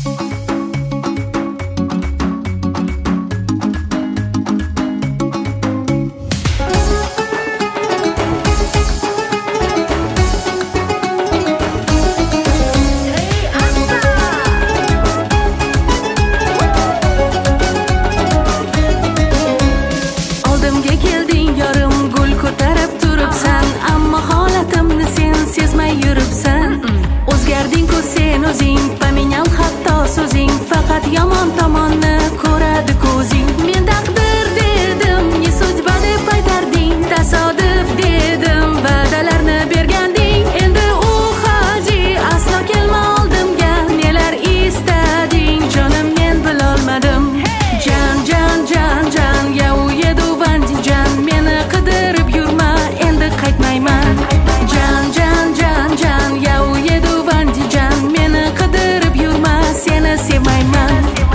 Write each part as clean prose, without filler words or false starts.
Yomon tomonni ko'radi ko'zing. Men taqdir dedim, ne sudba deb qaytarding. Tasodif dedim, va'dalarni berganding. Endi u haji aslo kelma oldimga. Nelar istading, jonim men bilolmadim. Jan jan jan jan, ya u yeduvan jan. Meni qidirib yurma, endi qaytmayman. Jan jan jan jan, ya u yeduvan jan. Meni qidirib yurma, seni sevmayman.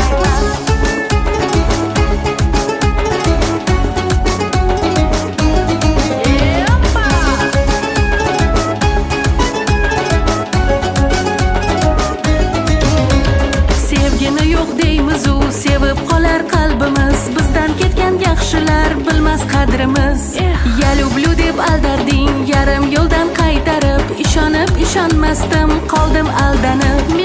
Sevgini yo'q deymiz, u sevib qolar qalbimiz. Bizdan ketgan yaxshilar bilmas qadrimiz. Ya люблю deb aldarding, yarim yo'ldan qaytarib. Ishonib ishonmasdim, qoldim aldanib.